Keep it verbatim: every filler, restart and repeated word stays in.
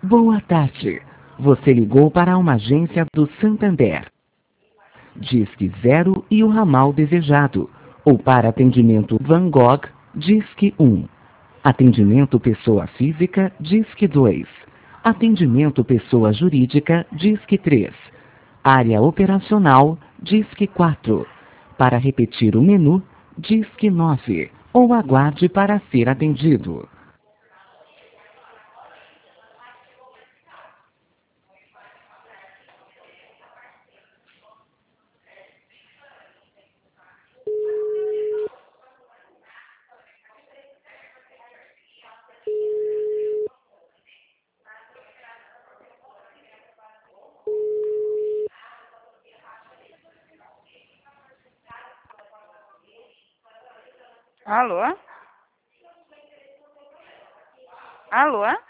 Boa tarde. Você ligou para uma agência do Santander. Disque zero e o ramal desejado. Ou para atendimento Van Gogh, Disque um. Atendimento pessoa física, Disque dois. Atendimento pessoa jurídica, Disque três. Área operacional, Disque quatro. Para repetir o menu, Disque nove. Ou aguarde para ser atendido. Alô? Alô?